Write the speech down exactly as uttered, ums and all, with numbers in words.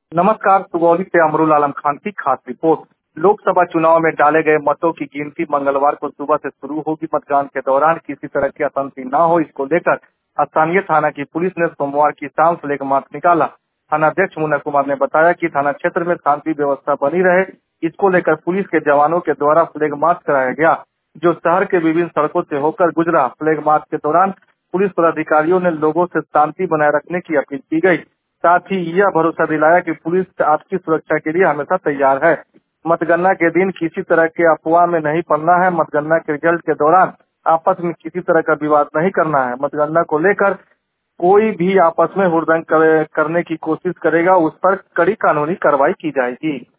नमस्कार, सुगौली से अमरुल आलम खान की खास रिपोर्ट। लोकसभा चुनाव में डाले गए मतों की गिनती मंगलवार को सुबह से शुरू होगी। मतदान के दौरान किसी तरह की अशांति न हो, इसको लेकर स्थानीय थाना की पुलिस ने सोमवार की शाम फ्लैग मार्च निकाला। थानाध्यक्ष मुन्ना कुमार ने बताया कि थाना क्षेत्र में शांति व्यवस्था बनी रहे, इसको लेकर पुलिस के जवानों के द्वारा फ्लैग मार्च कराया गया, जो शहर के विभिन्न सड़कों से होकर गुजरा। फ्लैग मार्च के दौरान पुलिस पदाधिकारियों ने लोगों से शांति बनाए रखने की अपील की गई। साथ ही यह भरोसा दिलाया कि पुलिस आपकी सुरक्षा के लिए हमेशा तैयार है। मतगणना के दिन किसी तरह के अफवाह में नहीं पड़ना है। मतगणना के रिजल्ट के दौरान आपस में किसी तरह का विवाद नहीं करना है। मतगणना को लेकर कोई भी आपस में हुड़दंग करने की कोशिश करेगा, उस पर कड़ी कानूनी कार्रवाई की जाएगी।